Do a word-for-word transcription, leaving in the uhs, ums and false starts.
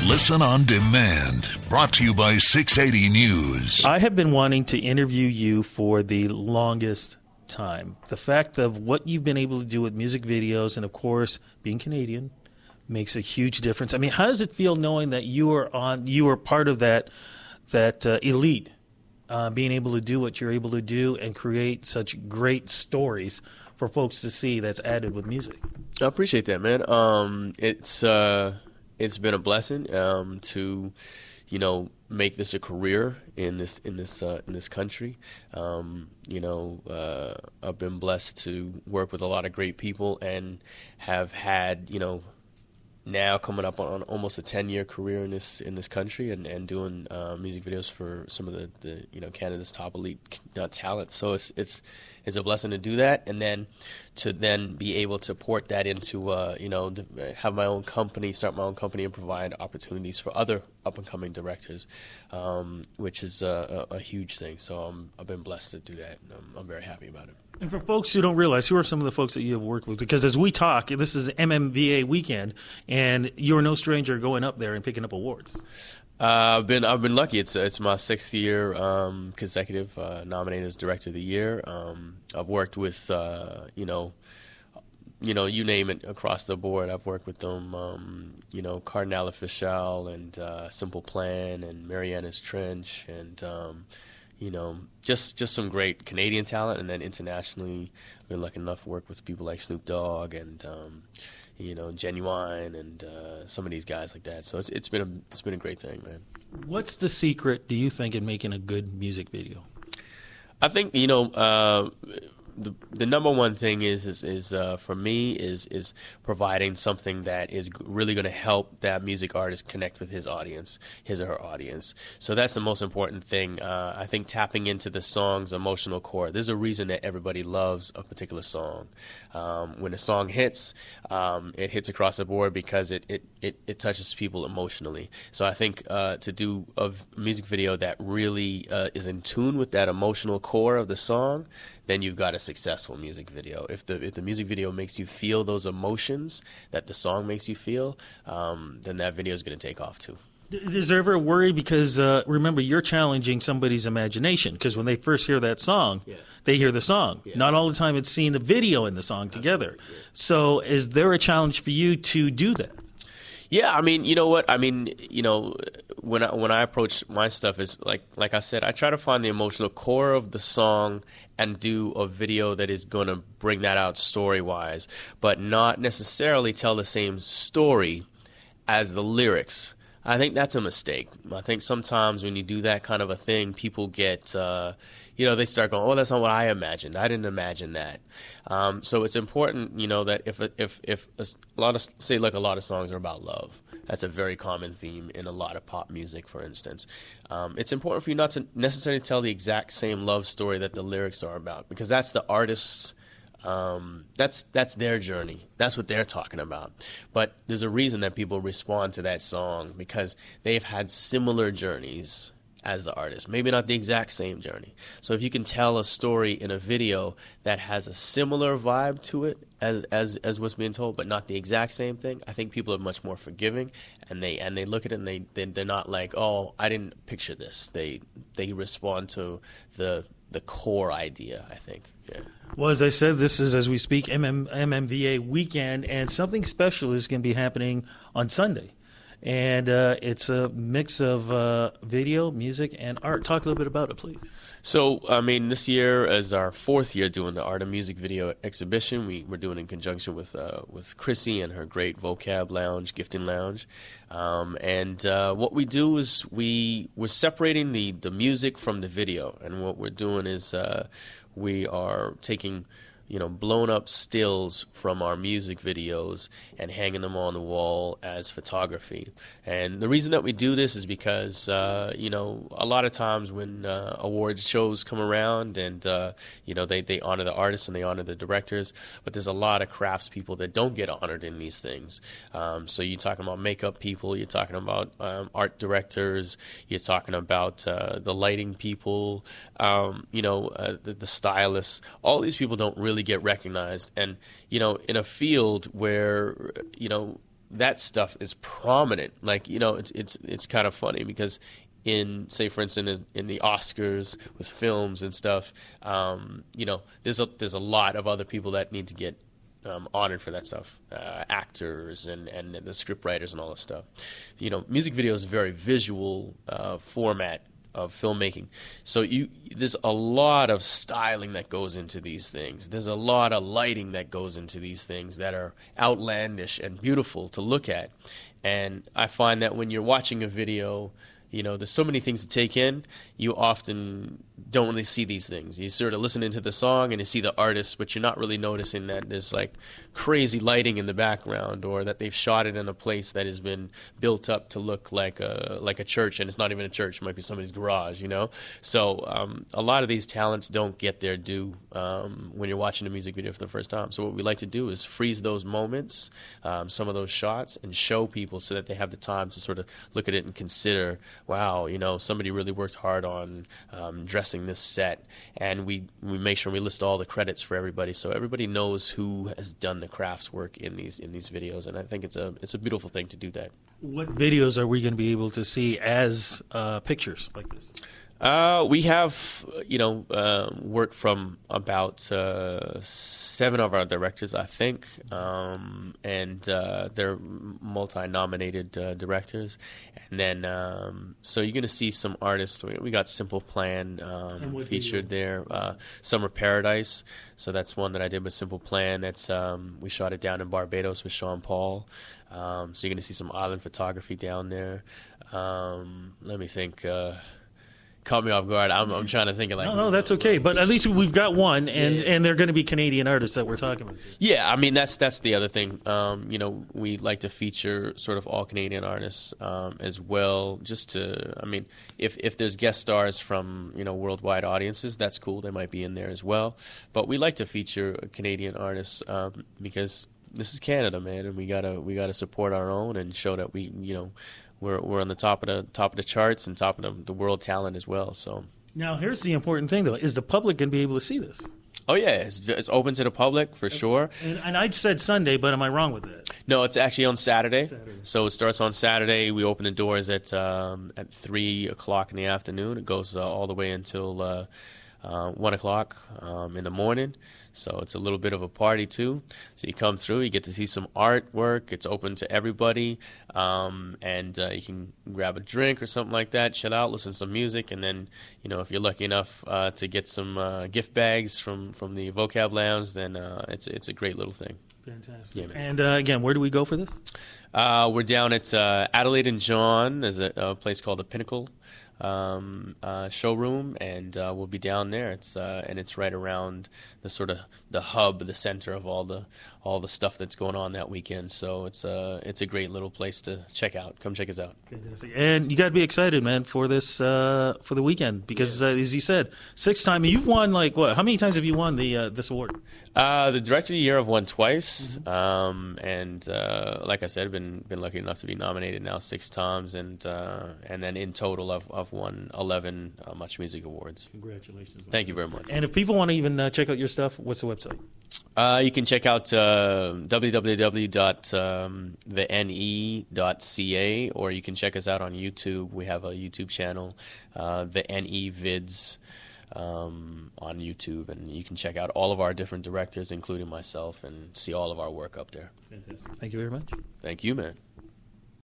Listen on demand. Brought to you by six eighty News. I have been wanting to interview you for the longest time. The fact of what you've been able to do with music videos and, of course, being Canadian makes a huge difference. I mean, how does it feel knowing that you are on, you are part of that that uh, elite, uh, being able to do what you're able to do and create such great stories for folks to see that's added with music? I appreciate that, man. Um, it's uh, it's been a blessing um, to, you know, make this a career in this in this uh, in this country. Um, you know, uh, I've been blessed to work with a lot of great people and have had, you know, now coming up on, on almost a ten-year career in this in this country and, and doing uh, music videos for some of the, the you know Canada's top elite uh, talent. So it's it's it's a blessing to do that, and then to then be able to port that into uh, you know have my own company, start my own company, and provide opportunities for other up-and-coming directors, um, which is a, a, a huge thing. So um, I've been blessed to do that, and I'm, I'm very happy about it. And for folks who don't realize, who are some of the folks that you have worked with? Because as we talk, this is M M V A weekend, and you're no stranger going up there and picking up awards. Uh, I've been I've been lucky. It's it's my sixth year um, consecutive uh, nominated as Director of the Year. Um, I've worked with uh, you know, you know you name it across the board. I've worked with them. Um, you know, Cardinal Official and uh, Simple Plan and Mariana's Trench and. Um, You know, just just some great Canadian talent, and then internationally, we've been lucky enough to work with people like Snoop Dogg and um, you know Genuine and uh, some of these guys like that. So it's it's been a it's been a great thing, man. What's the secret, do you think, in making a good music video? I think you know uh, the the number one thing is is is uh, for me is is providing something that is really going to help that music artist connect with his audience, his or her audience. So that's the most important thing. Uh, I think tapping into the song's emotional core. There's a reason that everybody loves a particular song. Um, when a song hits, um, it hits across the board because it it, it, it touches people emotionally. So I think uh, to do a music video that really uh, is in tune with that emotional core of the song, then you've got a successful music video. If the if the music video makes you feel those emotions that the song makes you feel, um, then that video is going to take off too. Is there ever a worry? Because uh, remember, you're challenging somebody's imagination. Because when they first hear that song, yeah. they hear the song. Yeah. Not all the time it's seeing the video and the song together. Yeah. So is there a challenge for you to do that? Yeah, I mean, you know what? I mean, you know, when I, when I approach my stuff, is like like I said, I try to find the emotional core of the song and do a video that is going to bring that out story-wise, but not necessarily tell the same story as the lyrics. I think that's a mistake. I think sometimes when you do that kind of a thing, people get, uh, you know, they start going, oh, that's not what I imagined. I didn't imagine that. Um, so it's important, you know, that if if if a lot of, say, like a lot of songs are about love. That's a very common theme in a lot of pop music, for instance. Um, it's important for you not to necessarily tell the exact same love story that the lyrics are about, because that's the artist's Um, that's that's their journey. That's what they're talking about. But there's a reason that people respond to that song, because they've had similar journeys as the artist. Maybe not the exact same journey. So if you can tell a story in a video that has a similar vibe to it as as as what's being told, but not the exact same thing, I think people are much more forgiving, and they and they look at it and they, they they're not like, oh, I didn't picture this. They they respond to the the core idea, I think. Yeah. Well, as I said, this is, as we speak, M M V A weekend, and something special is going to be happening on Sunday. And uh, it's a mix of uh, video, music, and art. Talk a little bit about it, please. So, I mean, this year is our fourth year doing the Art of Music Video exhibition. We, we're doing it in conjunction with uh, with Chrissy and her great Vocab Lounge, Gifting Lounge. Um, and uh, what we do is we, we're separating the, the music from the video. And what we're doing is uh, we are taking, you know, blown up stills from our music videos and hanging them on the wall as photography. And the reason that we do this is because, uh, you know, a lot of times when uh, awards shows come around and, uh, you know, they, they honor the artists and they honor the directors, but there's a lot of craftspeople that don't get honored in these things. Um, so you're talking about makeup people, you're talking about um, art directors, you're talking about uh, the lighting people, um, you know, uh, the, the stylists. All these people don't really get recognized. And, you know, in a field where, you know, that stuff is prominent. Like, you know, it's it's it's kind of funny because in, say, for instance, in, in the Oscars with films and stuff, um, you know, there's a there's a lot of other people that need to get um, honored for that stuff, uh, actors and, and the script writers and all this stuff. You know, music video is a very visual uh, format of filmmaking. So you there's a lot of styling that goes into these things. There's a lot of lighting that goes into these things that are outlandish and beautiful to look at. And I find that when you're watching a video, you know, there's so many things to take in, you often don't really see these things. You sort of listen into the song and you see the artist, but you're not really noticing that there's like crazy lighting in the background, or that they've shot it in a place that has been built up to look like a like a church, and it's not even a church. It might be somebody's garage, you know? So um, a lot of these talents don't get their due um, when you're watching a music video for the first time. So what we like to do is freeze those moments, um, some of those shots, and show people so that they have the time to sort of look at it and consider, wow, you know, somebody really worked hard on um, dressing this set, and we we make sure we list all the credits for everybody, so everybody knows who has done the crafts work in these in these videos. And I think it's a it's a beautiful thing to do that. What videos are we going to be able to see as uh, pictures like this? Uh, we have, you know, uh, work from about uh, seven of our directors, I think, um, and uh, they're multi-nominated uh, directors. And then, um, so you're going to see some artists. We, we got Simple Plan um, featured there. Uh, Summer Paradise. So that's one that I did with Simple Plan. That's um, we shot it down in Barbados with Sean Paul. Um, so you're going to see some island photography down there. Um, let me think. Uh, Caught me off guard. I'm, I'm trying to think of like. No, no, that's okay. But at least we've got one, and, yeah. and they're going to be Canadian artists that we're talking about. Yeah, I mean that's that's the other thing. Um, you know, we like to feature sort of all Canadian artists um, as well. Just to, I mean, if if there's guest stars from you know worldwide audiences, that's cool. They might be in there as well. But we like to feature Canadian artists um, because this is Canada, man, and we gotta we gotta support our own and show that we you know. We're we're on the top of the top of the charts and top of the, the world talent as well. So now here's the important thing, though: is the public going to be able to see this? Oh yeah, it's, it's open to the public for sure. And, and I said Sunday, but am I wrong with that? No, it's actually on Saturday. Saturday. So it starts on Saturday. We open the doors at um, at three o'clock in the afternoon. It goes uh, all the way until uh, uh, one o'clock um, in the morning. So it's a little bit of a party, too. So you come through, you get to see some artwork. It's open to everybody. Um, and uh, you can grab a drink or something like that, chill out, listen to some music. And then, you know, if you're lucky enough uh, to get some uh, gift bags from, from the Vocab Lounge, then uh, it's it's a great little thing. Fantastic. Yeah, and, uh, again, where do we go for this? Uh, we're down at uh, Adelaide and John. There's a, a place called the Pinnacle um, uh, showroom, and uh, we'll be down there. It's uh, and it's right around the sort of the hub, the center of all the all the stuff that's going on that weekend. So it's a it's a great little place to check out. Come check us out. Fantastic. And you got to be excited, man, for this uh, for the weekend because, yeah. uh, as you said, sixth time. You've won like what? How many times have you won the uh, this award? Uh, the Director of the Year I've won twice, mm-hmm. um, and uh, like I said, I've been been lucky enough to be nominated now six times, and uh, and then in total I've I've won eleven uh, Much Music Awards. Congratulations! Man. Thank you very much. And if people want to even uh, check out your stuff, what's the website? Uh, you can check out uh, w w w dot the n e dot c a, or you can check us out on YouTube. We have a YouTube channel, uh, the N E Vids. Um, on YouTube, and you can check out all of our different directors, including myself, and see all of our work up there. Fantastic. Thank you very much. Thank you, man.